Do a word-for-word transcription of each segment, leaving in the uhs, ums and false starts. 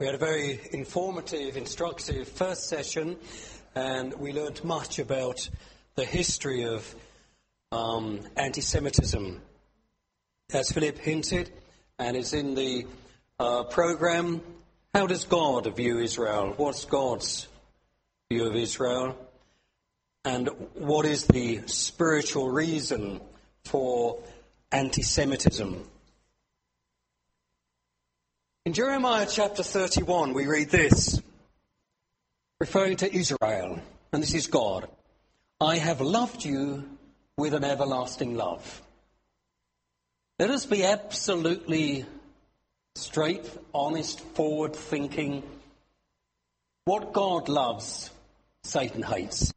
We had a very informative, instructive first session, and we learned much about the history of um, anti-Semitism. As Philip hinted, and it's in the uh, program, how does God view Israel? What's God's view of Israel? And what is the spiritual reason for anti-Semitism? In Jeremiah chapter thirty-one, we read this, referring to Israel, and this is God. I have loved you with an everlasting love. Let us be absolutely straight, honest, forward-thinking. What God loves, Satan hates.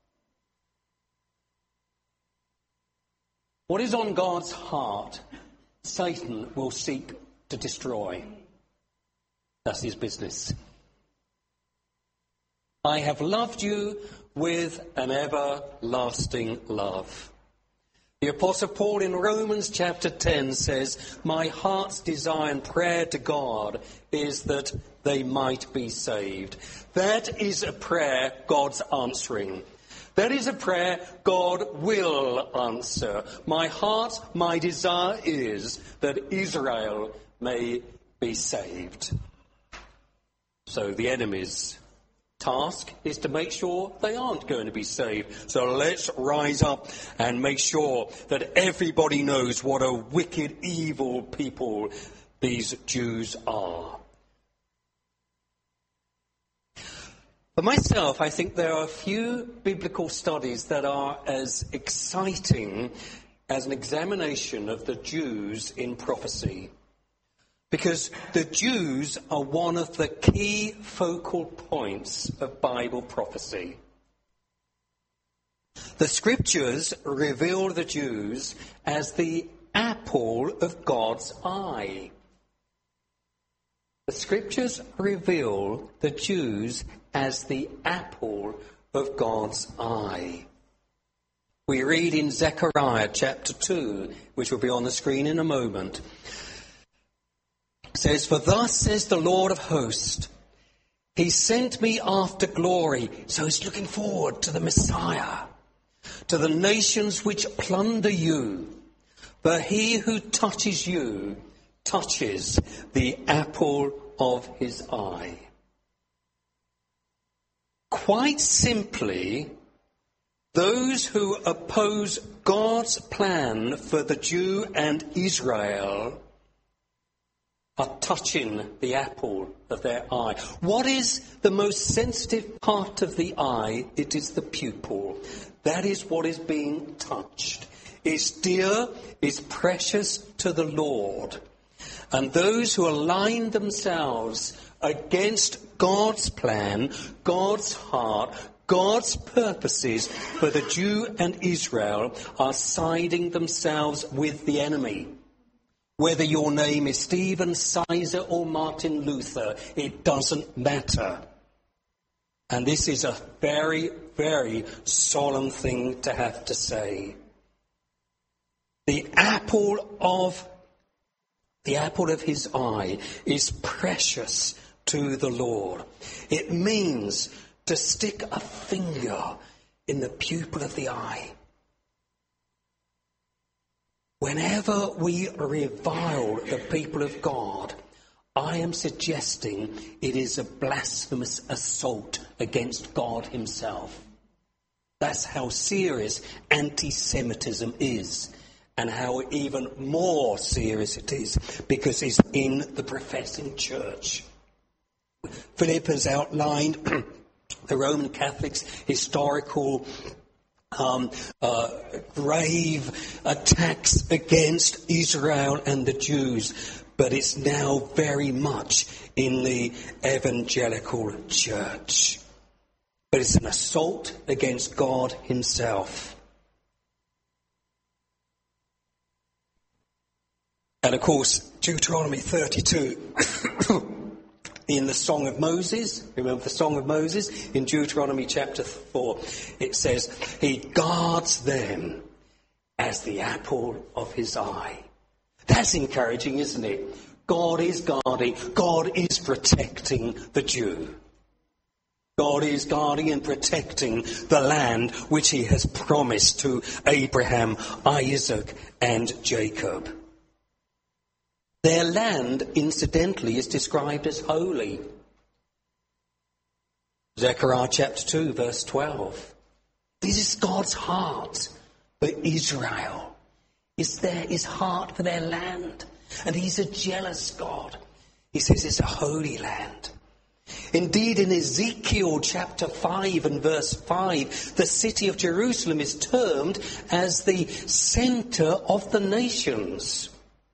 What is on God's heart, Satan will seek to destroy. That's his business. I have loved you with an everlasting love. The Apostle Paul in Romans chapter ten says, my heart's desire and prayer to God is that they might be saved. That is a prayer God's answering. That is a prayer God will answer. My heart, my desire is that Israel may be saved. So the enemy's task is to make sure they aren't going to be saved. So let's rise up and make sure that everybody knows what a wicked, evil people these Jews are. For myself, I think there are a few biblical studies that are as exciting as an examination of the Jews in prophecy. Because the Jews are one of the key focal points of Bible prophecy. The Scriptures reveal the Jews as the apple of God's eye. The Scriptures reveal the Jews as the apple of God's eye. We read in Zechariah chapter two, which will be on the screen in a moment. It says, for thus says the Lord of hosts, he sent me after glory. So he's looking forward to the Messiah, to the nations which plunder you. But he who touches you touches the apple of his eye. Quite simply, those who oppose God's plan for the Jew and Israel are touching the apple of their eye. What is the most sensitive part of the eye? It is the pupil. That is what is being touched. It's dear, it's precious to the Lord. And those who align themselves against God's plan, God's heart, God's purposes for the Jew and Israel are siding themselves with the enemy. Whether your name is Stephen, Sizer or Martin Luther, it doesn't matter. And this is a very, very solemn thing to have to say. The apple of the apple of his eye is precious to the Lord. It means to stick a finger in the pupil of the eye. Whenever we revile the people of God, I am suggesting it is a blasphemous assault against God himself. That's how serious anti-Semitism is, and how even more serious it is because it's in the professing church. Philip has outlined the Roman Catholics' historical Um, uh, grave attacks against Israel and the Jews, but it's now very much in the evangelical church. But it's an assault against God himself. And of course, Deuteronomy thirty-two in the Song of Moses, remember the Song of Moses? In Deuteronomy chapter four, it says, he guards them as the apple of his eye. That's encouraging, isn't it? God is guarding, God is protecting the Jew. God is guarding and protecting the land which he has promised to Abraham, Isaac, and Jacob. Their land, incidentally, is described as holy. Zechariah chapter two, verse twelve. This is God's heart for Israel. It's there, his heart for their land. And he's a jealous God. He says it's a holy land. Indeed, in Ezekiel chapter five and verse five, the city of Jerusalem is termed as the centre of the nations.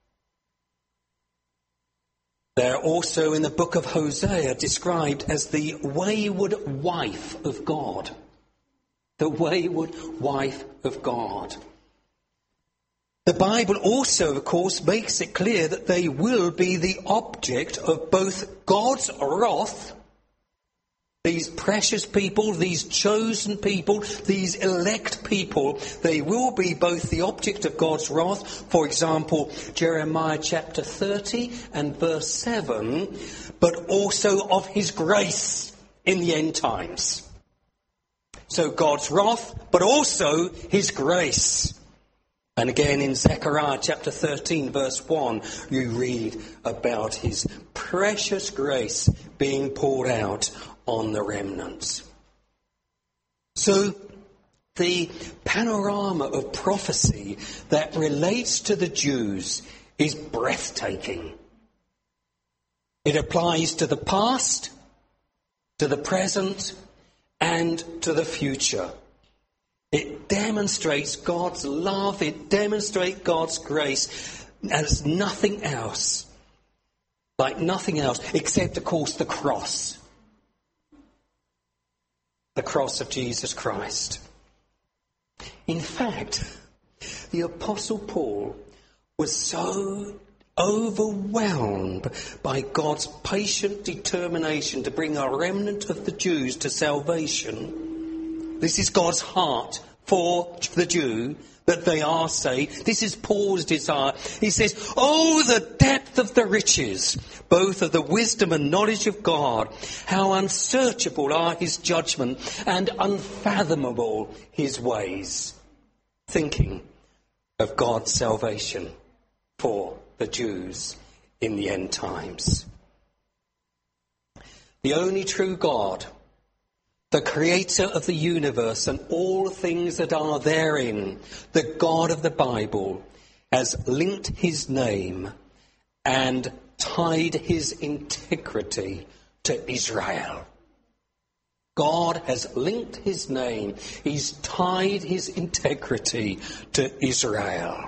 They're also in the book of Hosea described as the wayward wife of God. The wayward wife of God. The Bible also, of course, makes it clear that they will be the object of both God's wrath, these precious people, these chosen people, these elect people, they will be both the object of God's wrath, for example, Jeremiah chapter thirty and verse seven, but also of his grace in the end times. So God's wrath, but also his grace. And again in Zechariah chapter thirteen verse one, you read about his precious grace being poured out on the remnants. So the panorama of prophecy that relates to the Jews is breathtaking. It applies to the past, to the present, and to the future. It demonstrates God's love, it demonstrates God's grace as nothing else, like nothing else, except, of course, the cross. The cross of Jesus Christ. In fact, the Apostle Paul was so overwhelmed by God's patient determination to bring a remnant of the Jews to salvation. This is God's heart for the Jew, that they are saved. This is Paul's desire. He says, oh, the depth of the riches, both of the wisdom and knowledge of God. How unsearchable are his judgment and unfathomable his ways. Thinking of God's salvation for the Jews in the end times. The only true God, the creator of the universe and all things that are therein, the God of the Bible, has linked his name and tied his integrity to Israel. God has linked his name. He's tied his integrity to Israel.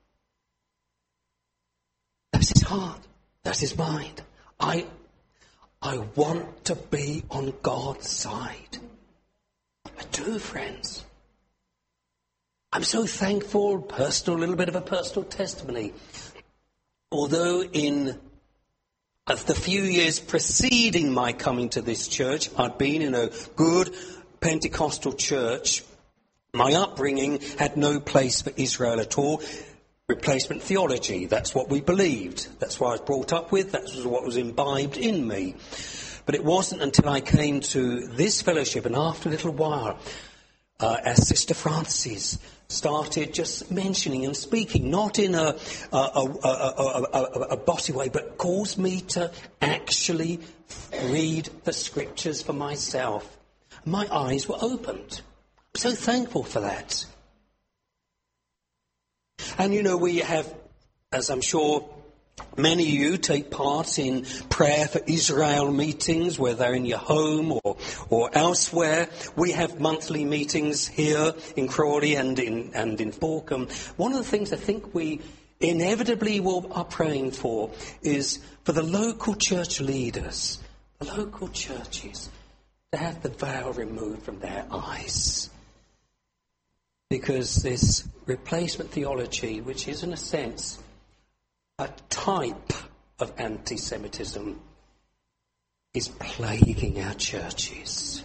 That's his heart. That's his mind. I I want to be on God's side. I do, friends. I'm so thankful, personal, a little bit of a personal testimony. Although in the few years preceding my coming to this church, I'd been in a good Pentecostal church, my upbringing had no place for Israel at all. Replacement theology, that's what we believed. That's what I was brought up with. That was what was imbibed in me. But it wasn't until I came to this fellowship, and after a little while, uh, as Sister Francis started just mentioning and speaking, not in a, a, a, a, a, a, a bossy way, but caused me to actually read the scriptures for myself. My eyes were opened. I'm so thankful for that. And, you know, we have, as I'm sure many of you take part in prayer for Israel meetings, whether in your home or, or elsewhere. We have monthly meetings here in Crawley and in, and in Borkham. One of the things I think we inevitably will, are praying for is for the local church leaders, the local churches, to have the veil removed from their eyes. Because this replacement theology, which is in a sense a type of anti-Semitism, is plaguing our churches.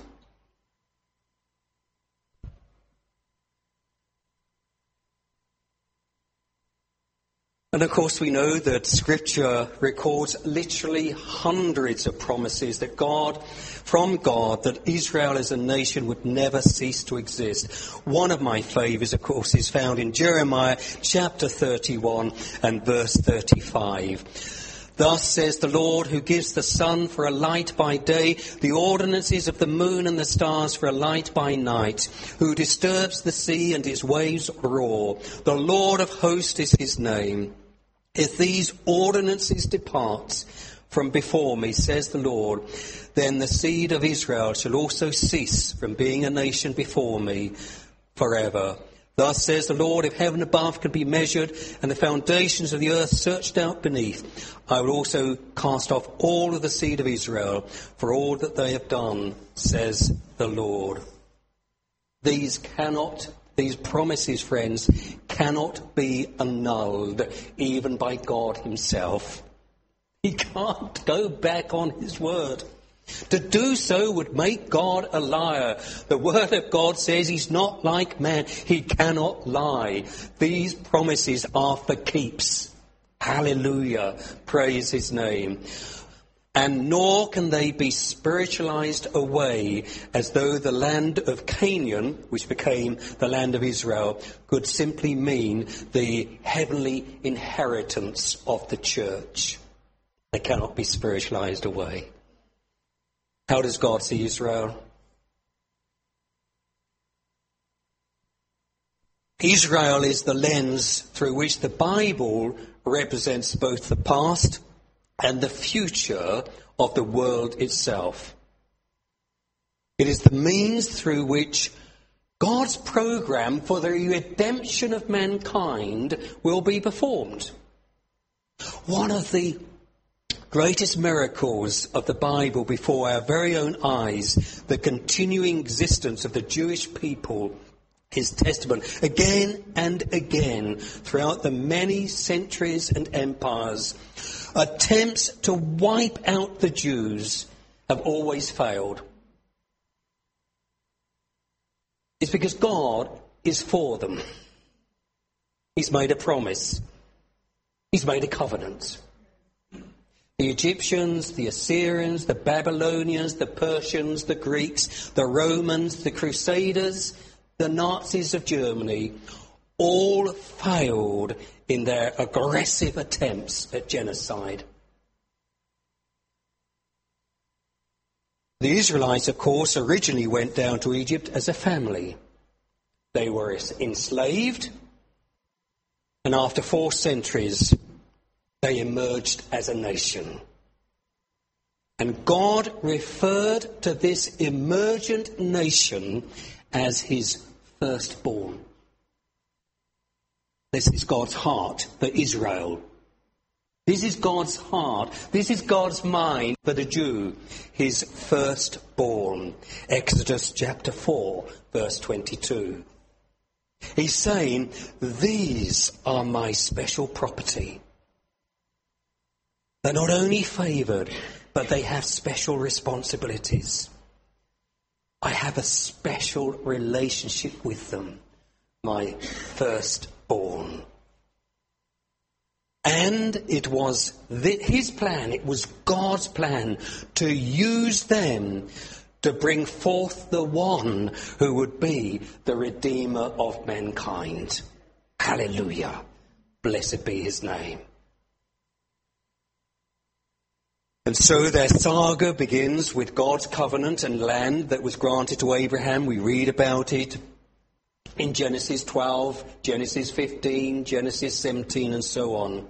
And of course we know that Scripture records literally hundreds of promises that God, from God, that Israel as a nation would never cease to exist. One of my favourites, of course, is found in Jeremiah chapter thirty-one and verse thirty-five. Thus says the Lord, who gives the sun for a light by day, the ordinances of the moon and the stars for a light by night, who disturbs the sea and its waves roar. The Lord of hosts is his name. If these ordinances depart from before me, says the Lord, then the seed of Israel shall also cease from being a nation before me forever. Thus says the Lord, if heaven above can be measured and the foundations of the earth searched out beneath, I will also cast off all of the seed of Israel for all that they have done, says the Lord. These cannot, these promises, friends, cannot be annulled even by God himself. He can't go back on his word. To do so would make God a liar. The word of God says he's not like man. He cannot lie. These promises are for keeps. Hallelujah. Praise his name. And nor can they be spiritualized away as though the land of Canaan, which became the land of Israel, could simply mean the heavenly inheritance of the church. They cannot be spiritualized away. How does God see Israel? Israel is the lens through which the Bible represents both the past and the future of the world itself. It is the means through which God's program for the redemption of mankind will be performed. One of the greatest miracles of the Bible before our very own eyes, the continuing existence of the Jewish people, is testament again and again throughout the many centuries and empires. Attempts to wipe out the Jews have always failed. It's because God is for them. He's made a promise. He's made a covenant. The Egyptians, the Assyrians, the Babylonians, the Persians, the Greeks, the Romans, the Crusaders, the Nazis of Germany, all failed in their aggressive attempts at genocide. The Israelites, of course, originally went down to Egypt as a family. They were enslaved, and after four centuries, they emerged as a nation. And God referred to this emergent nation as his firstborn. This is God's heart for Israel. This is God's heart. This is God's mind for the Jew, his firstborn. Exodus chapter four, verse twenty-two. He's saying, these are my special property. They're not only favoured, but they have special responsibilities. I have a special relationship with them, my firstborn. And it was his plan, it was God's plan to use them to bring forth the one who would be the Redeemer of mankind. Hallelujah. Blessed be his name. And so their saga begins with God's covenant and land that was granted to Abraham. We read about it in Genesis twelve, Genesis fifteen, Genesis seventeen, and so on.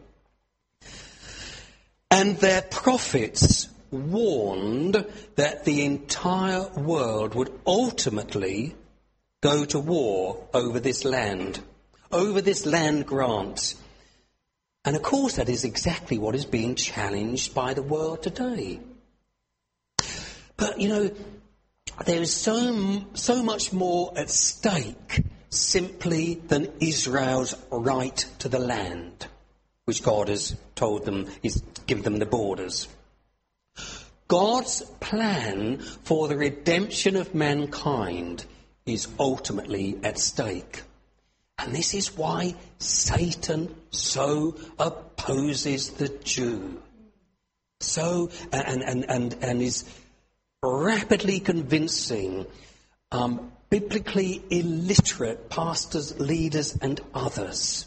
And their prophets warned that the entire world would ultimately go to war over this land, over this land grant. And of course that is exactly what is being challenged by the world today. But, you know, there is so, so much more at stake simply than Israel's right to the land, which God has told them, He's given them the borders. God's plan for the redemption of mankind is ultimately at stake. And this is why Satan so opposes the Jew. So, and, and, and, and is rapidly convincing um, biblically illiterate pastors, leaders, and others.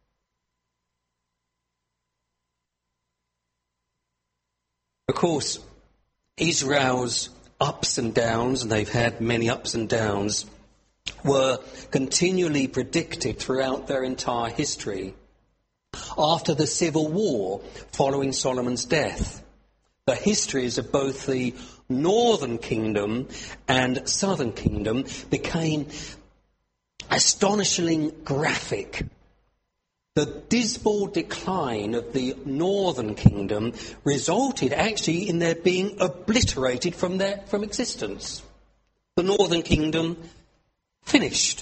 Of course, Israel's ups and downs, and they've had many ups and downs, were continually predicted throughout their entire history. After the civil war following Solomon's death, the histories of both the northern kingdom and southern kingdom became astonishingly graphic. The dismal decline of the northern kingdom resulted actually in their being obliterated from their from existence. The northern kingdom finished.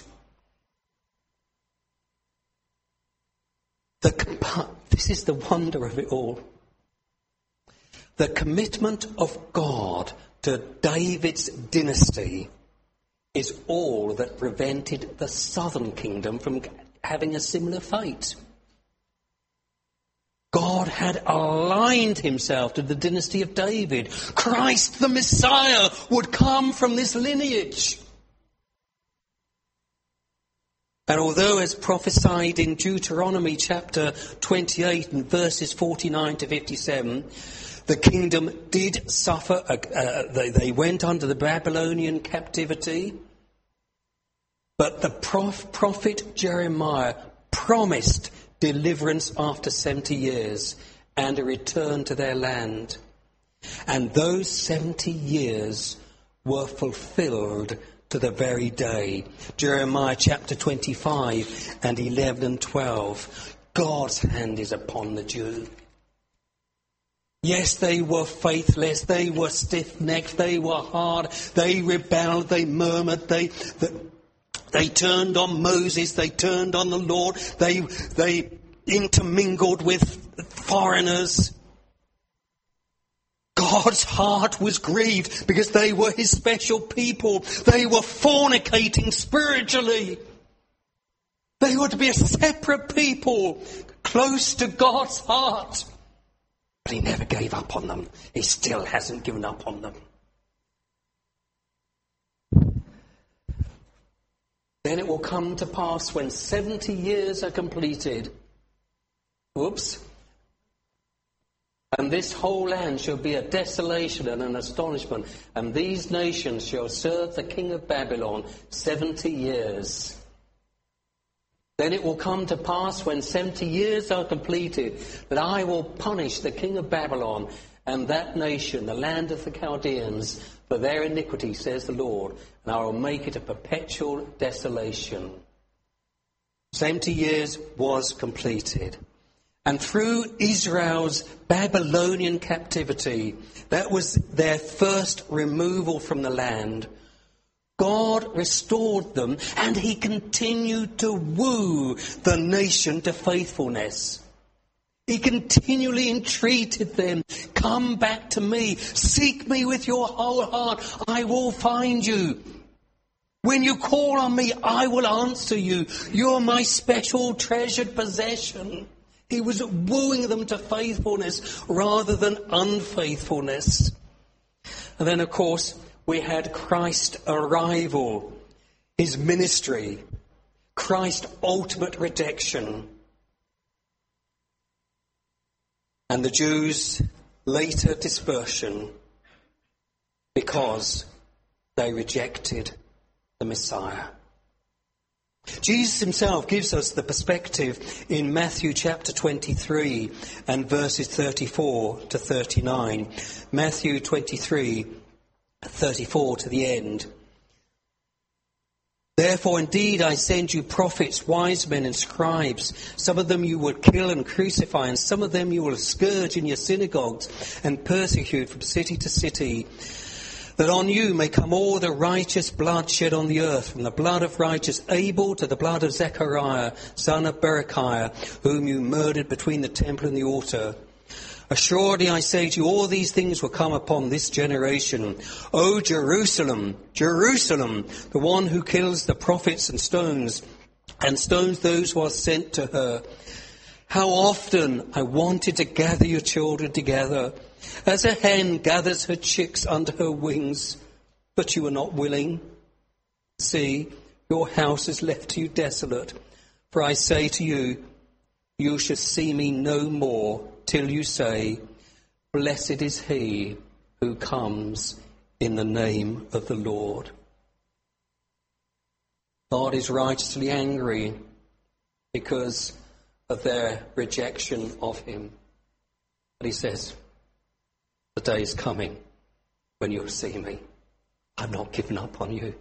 The, this is the wonder of it all. The commitment of God to David's dynasty is all that prevented the southern kingdom from having a similar fate. God had aligned himself to the dynasty of David. Christ the Messiah would come from this lineage. And although, as prophesied in Deuteronomy chapter twenty-eight and verses forty-nine to fifty-seven, the kingdom did suffer, uh, uh, they, they went under the Babylonian captivity, but the prof, prophet Jeremiah promised deliverance after seventy years and a return to their land. And those seventy years were fulfilled to the very day. Jeremiah chapter twenty-five and eleven and twelve. God's hand is upon the Jew. Yes, they were faithless, they were stiff-necked, they were hard, they rebelled, they murmured, they... they They turned on Moses, they turned on the Lord, they they intermingled with foreigners. God's heart was grieved because they were his special people. They were fornicating spiritually. They were to be a separate people, close to God's heart. But he never gave up on them. He still hasn't given up on them. Then it will come to pass when seventy years are completed. Whoops. And this whole land shall be a desolation and an astonishment. And these nations shall serve the king of Babylon seventy years. Then it will come to pass when seventy years are completed that I will punish the king of Babylon and that nation, the land of the Chaldeans, for their iniquity, says the Lord, and I will make it a perpetual desolation. Seventy years was completed. And through Israel's Babylonian captivity, that was their first removal from the land, God restored them, and he continued to woo the nation to faithfulness. He continually entreated them, come back to me, seek me with your whole heart, I will find you. When you call on me, I will answer you. You're my special treasured possession. He was wooing them to faithfulness rather than unfaithfulness. And then, of course, we had Christ's arrival, his ministry, Christ's ultimate redemption. And the Jews' later dispersion because they rejected the Messiah. Jesus himself gives us the perspective in Matthew chapter twenty-three and verses thirty-four to thirty-nine. Matthew twenty-three, thirty-four to the end. Therefore, indeed, I send you prophets, wise men and scribes. Some of them you will kill and crucify, and some of them you will scourge in your synagogues and persecute from city to city, that on you may come all the righteous blood shed on the earth, from the blood of righteous Abel to the blood of Zechariah, son of Berechiah, whom you murdered between the temple and the altar. Assuredly, I say to you, all these things will come upon this generation. O Jerusalem, Jerusalem, the one who kills the prophets and stones and stones those who are sent to her. How often I wanted to gather your children together, as a hen gathers her chicks under her wings, but you are not willing. See, your house is left to you desolate. For I say to you, you shall see me no more till you say, blessed is he who comes in the name of the Lord. God is righteously angry because of their rejection of him. But he says, the day is coming when you'll see me. I've not given up on you.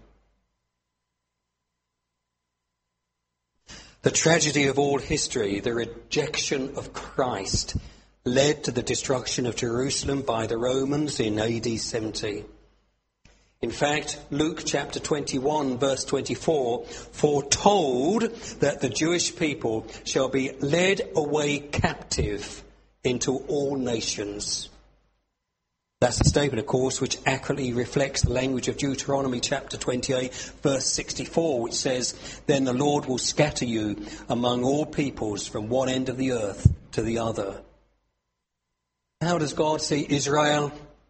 The tragedy of all history, the rejection of Christ, led to the destruction of Jerusalem by the Romans in A D seventy. In fact, Luke chapter twenty-one, verse twenty-four, foretold that the Jewish people shall be led away captive into all nations. That's a statement, of course, which accurately reflects the language of Deuteronomy chapter twenty-eight, verse sixty-four, which says, then the Lord will scatter you among all peoples from one end of the earth to the other. How does God see Israel?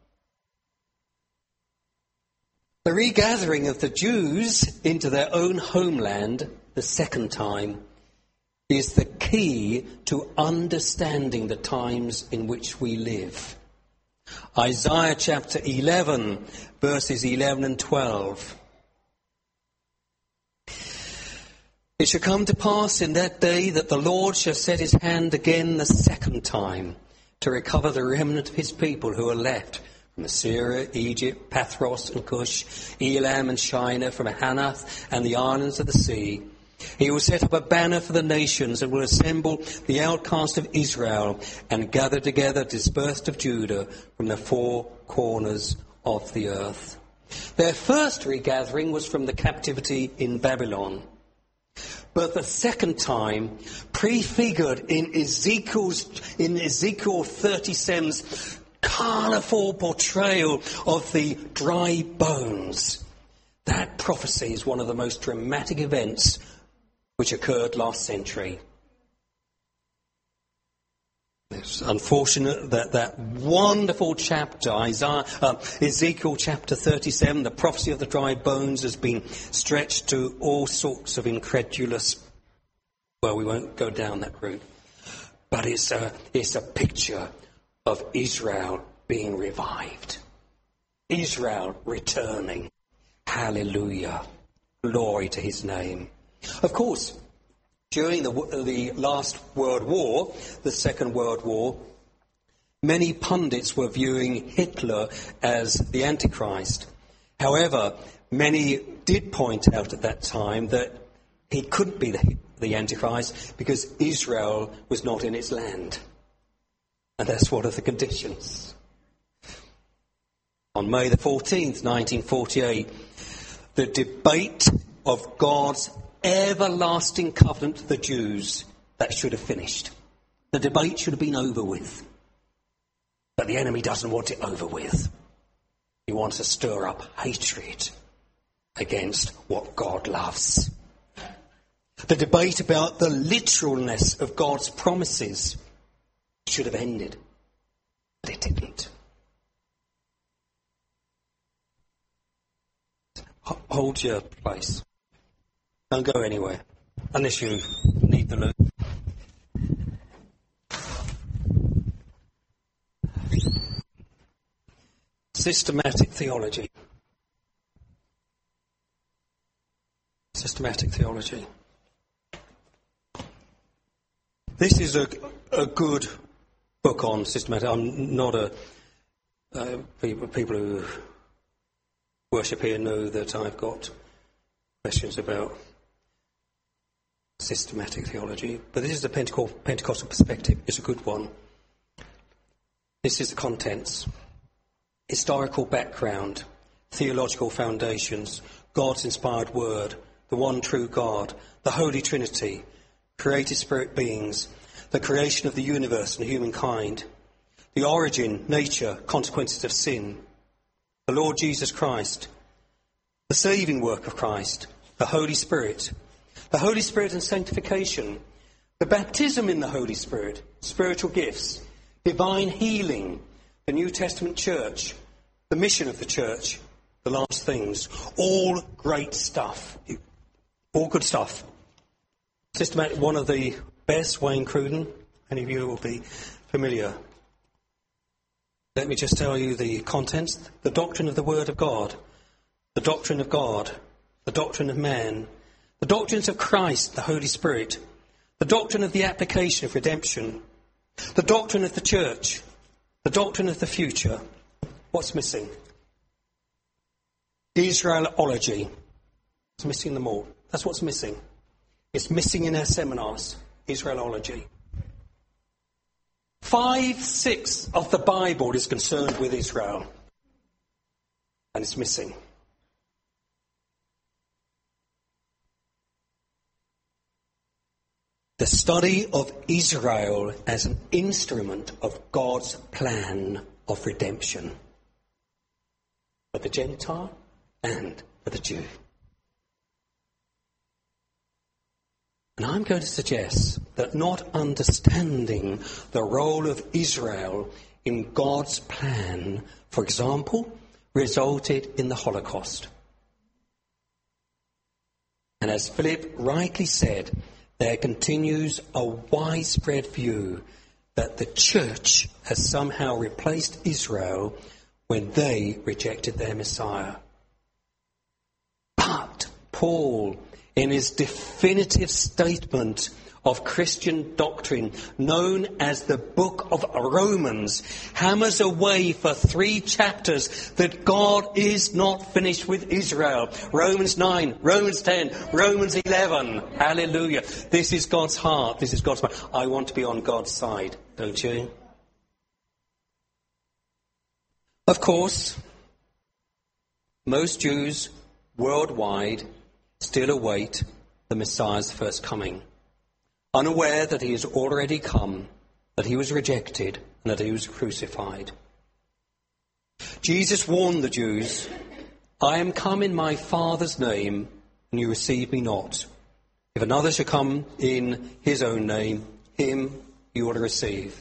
The regathering of the Jews into their own homeland the second time is the key to understanding the times in which we live. Isaiah chapter eleven, verses eleven and twelve. It shall come to pass in that day that the Lord shall set his hand again the second time to recover the remnant of his people who are left from Assyria, Egypt, Pathros and Cush, Elam and Shinar, from Hanath and the islands of the sea. He will set up a banner for the nations and will assemble the outcast of Israel and gather together dispersed of Judah from the four corners of the earth. Their first regathering was from the captivity in Babylon. But the second time, prefigured in Ezekiel's, in Ezekiel thirty-seven's colourful portrayal of the dry bones, that prophecy is one of the most dramatic events which occurred last century. It's unfortunate that that wonderful chapter, Isaiah, uh, Ezekiel chapter thirty-seven, the prophecy of the dry bones, has been stretched to all sorts of incredulous. Well, we won't go down that route. But it's a, it's a picture of Israel being revived. Israel returning. Hallelujah. Glory to his name. Of course, during the, the last World War, the Second World War, many pundits were viewing Hitler as the Antichrist. However, many did point out at that time that he couldn't be the, the Antichrist because Israel was not in its land. And that's one of the conditions. On May the fourteenth, nineteen forty-eight, the debate of God's everlasting covenant to the Jews, that should have finished. The debate should have been over with. But the enemy doesn't want it over with. He wants to stir up hatred against what God loves. The debate about the literalness of God's promises should have ended. But it didn't. Hold your place. Don't go anywhere, unless you need the loot. Systematic theology. Systematic theology. This is a, a good book on systematic. I'm not a... Uh, people, people who worship here know that I've got questions about systematic theology, but this is the Pentecostal perspective. It's a good one. This is the contents. Historical background, theological foundations, God's inspired word, the one true God, the Holy Trinity, created spirit beings, the creation of the universe and humankind, the origin, nature, consequences of sin, the Lord Jesus Christ, the saving work of Christ, the Holy Spirit, The Holy Spirit and sanctification. The baptism in the Holy Spirit. Spiritual gifts. Divine healing. The New Testament church. The mission of the church. The last things. All great stuff. All good stuff. Systematic, one of the best, Wayne Cruden. Many of you will be familiar. Let me just tell you the contents. The doctrine of the Word of God. The doctrine of God. The doctrine of man. The doctrines of Christ, the Holy Spirit. The doctrine of the application of redemption. The doctrine of the church. The doctrine of the future. What's missing? Israelology. It's missing them all. That's what's missing. It's missing in our seminars. Israelology. Five-sixths of the Bible is concerned with Israel. And it's missing. The study of Israel as an instrument of God's plan of redemption. For the Gentile and for the Jew. And I'm going to suggest that not understanding the role of Israel in God's plan, for example, resulted in the Holocaust. And as Philip rightly said, there continues a widespread view that the church has somehow replaced Israel when they rejected their Messiah. But Paul, in his definitive statement of Christian doctrine, known as the Book of Romans, hammers away for three chapters that God is not finished with Israel. Romans nine, Romans ten, Romans eleven. Hallelujah. This is God's heart. This is God's mind. I want to be on God's side, don't you? Of course, most Jews worldwide still await the Messiah's first coming, unaware that he has already come, that he was rejected, and that he was crucified. Jesus warned the Jews, I am come in my Father's name, and you receive me not. If another shall come in his own name, him you will receive.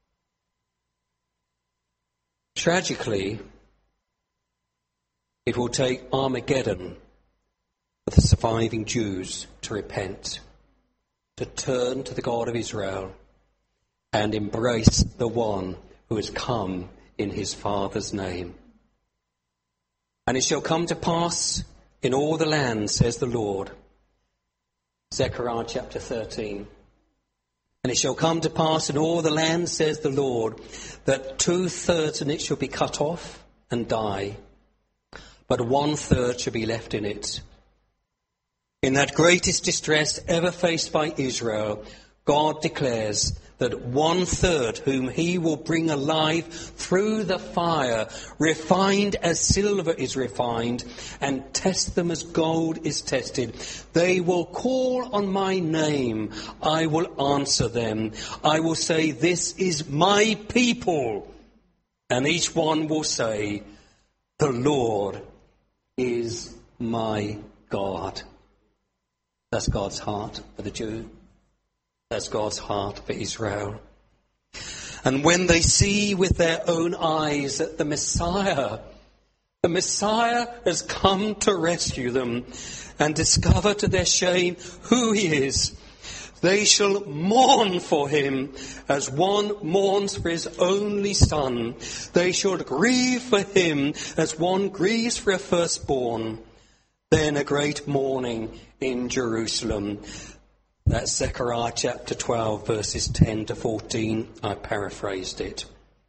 Tragically, it will take Armageddon for the surviving Jews to repent, to turn to the God of Israel and embrace the one who has come in his Father's name. And it shall come to pass in all the land, says the Lord. Zechariah chapter thirteen. And it shall come to pass in all the land, says the Lord, that two-thirds in it shall be cut off and die, but one-third shall be left in it. In that greatest distress ever faced by Israel, God declares that one-third whom he will bring alive through the fire, refined as silver is refined, and test them as gold is tested. They will call on my name. I will answer them. I will say, this is my people. And each one will say, the Lord is my God. That's God's heart for the Jew. That's God's heart for Israel. And when they see with their own eyes that the Messiah, the Messiah has come to rescue them and discover to their shame who he is, they shall mourn for him as one mourns for his only son. They shall grieve for him as one grieves for a firstborn. Then a great mourning in Jerusalem. That's Zechariah chapter twelve, verses ten to fourteen. I paraphrased it.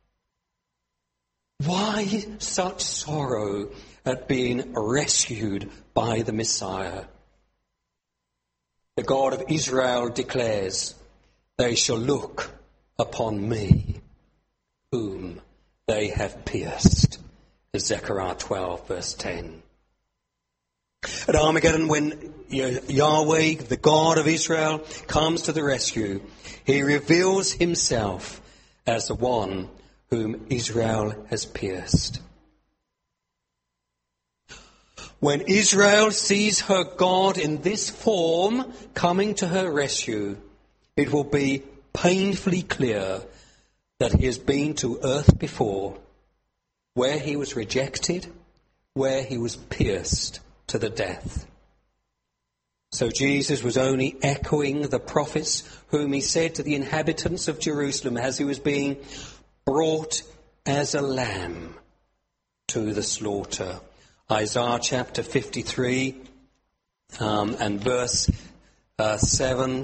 Why such sorrow at being rescued by the Messiah? The God of Israel declares, they shall look upon me, whom they have pierced. Zechariah twelve, verse ten. At Armageddon, when Yahweh, the God of Israel, comes to the rescue, he reveals himself as the one whom Israel has pierced. When Israel sees her God in this form coming to her rescue, it will be painfully clear that he has been to earth before, where he was rejected, where he was pierced to the death. So Jesus was only echoing the prophets whom he said to the inhabitants of Jerusalem as he was being brought as a lamb to the slaughter. Isaiah chapter fifty-three um, and verse uh, seven.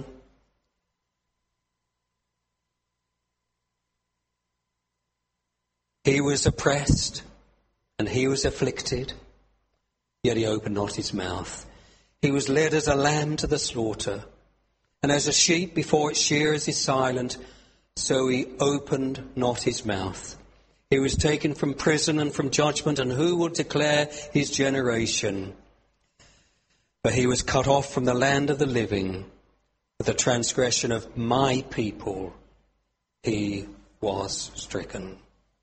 He was oppressed and he was afflicted, yet he opened not his mouth. He was led as a lamb to the slaughter, and as a sheep before its shearers is silent, so he opened not his mouth. He was taken from prison and from judgment, and who will declare his generation? For he was cut off from the land of the living. For the transgression of my people he was stricken.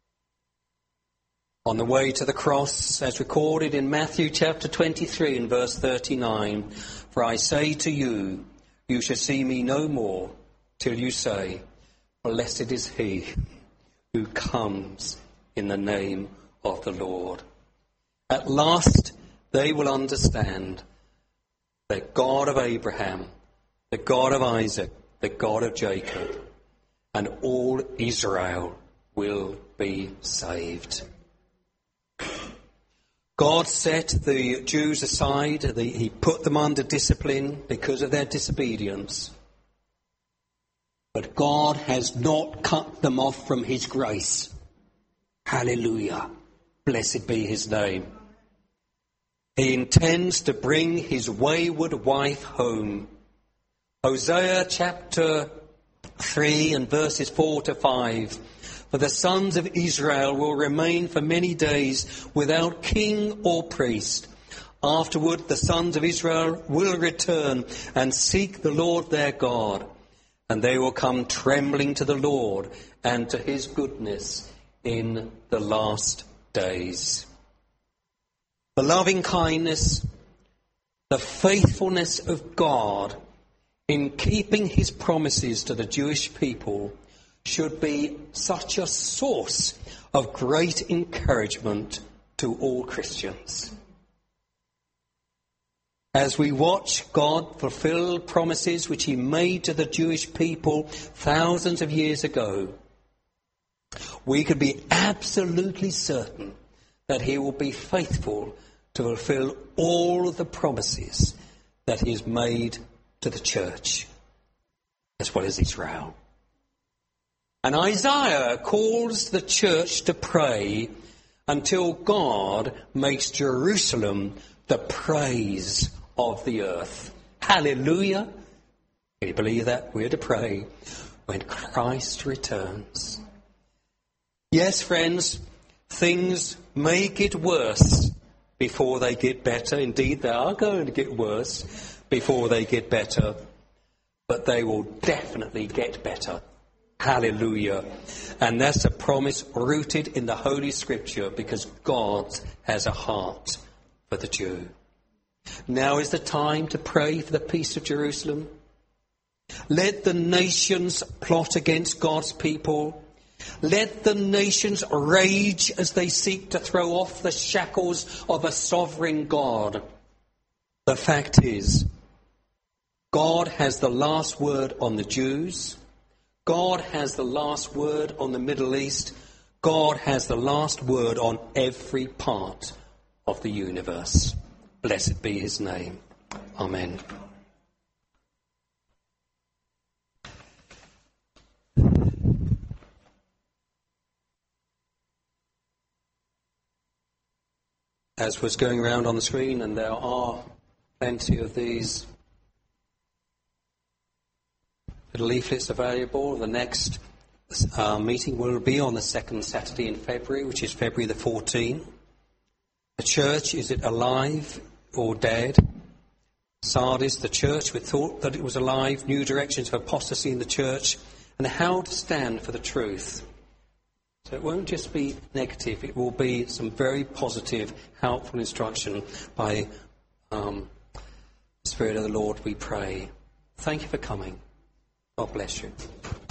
On the way to the cross, as recorded in Matthew chapter twenty-three and verse thirty-nine, for I say to you, you shall see me no more till you say, blessed is he who comes in the name of the Lord. At last they will understand that God of Abraham, the God of Isaac, the God of Jacob, and all Israel will be saved. God set the Jews aside. The, he put them under discipline because of their disobedience. But God has not cut them off from his grace. Hallelujah. Blessed be his name. He intends to bring his wayward wife home. Hosea chapter three and verses four to five. For the sons of Israel will remain for many days without king or priest. Afterward, the sons of Israel will return and seek the Lord their God. And they will come trembling to the Lord and to his goodness in the last days. The loving kindness, the faithfulness of God in keeping his promises to the Jewish people should be such a source of great encouragement to all Christians. As we watch God fulfill promises which he made to the Jewish people thousands of years ago, we can be absolutely certain that he will be faithful to fulfill all of the promises that he has made to the church, as well as Israel. And Isaiah calls the church to pray until God makes Jerusalem the praise of the earth. Hallelujah. Can you believe that? We're to pray when Christ returns. Yes, friends, things may get worse before they get better. Indeed, they are going to get worse before they get better. But they will definitely get better. Hallelujah. And that's a promise rooted in the Holy Scripture, because God has a heart for the Jew. Now is the time to pray for the peace of Jerusalem. Let the nations plot against God's people. Let the nations rage as they seek to throw off the shackles of a sovereign God. The fact is, God has the last word on the Jews. God has the last word on the Middle East. God has the last word on every part of the universe. Blessed be his name. Amen. As was going around on the screen, and there are plenty of these little leaflets available. The next uh, meeting will be on the second Saturday in February, which is February the fourteenth. The church, is it alive or dead? Sardis, the church, we thought that it was alive. New directions of apostasy in the church, and how to stand for the truth. So it won't just be negative, it will be some very positive, helpful instruction by um, the Spirit of the Lord, we pray. Thank you for coming. God bless you.